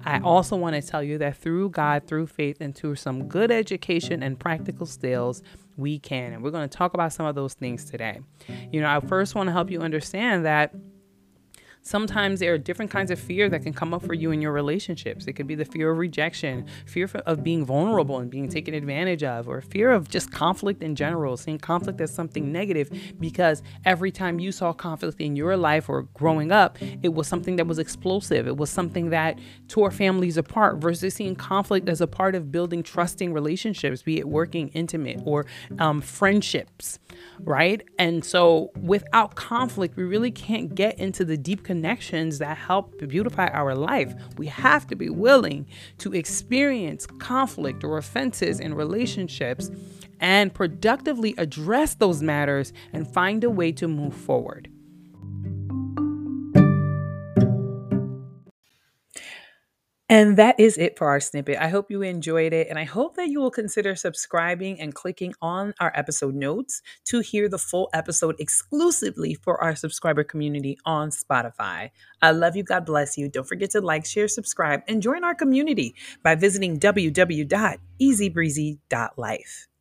I also want to tell you that through God, through faith, and through some good education and practical skills, we can. And we're going to talk about some of those things today. I first want to help you understand that sometimes there are different kinds of fear that can come up for you in your relationships. It could be the fear of rejection, fear of being vulnerable and being taken advantage of, or fear of just conflict in general, seeing conflict as something negative because every time you saw conflict in your life or growing up, it was something that was explosive. It was something that tore families apart versus seeing conflict as a part of building trusting relationships, be it working, intimate, or friendships, right? And so without conflict, we really can't get into the deep connections that help beautify our life. We have to be willing to experience conflict or offenses in relationships and productively address those matters and find a way to move forward. And that is it for our snippet. I hope you enjoyed it, and I hope that you will consider subscribing and clicking on our episode notes to hear the full episode exclusively for our subscriber community on Spotify. I love you. God bless you. Don't forget to like, share, subscribe, and join our community by visiting www.easybreezy.life.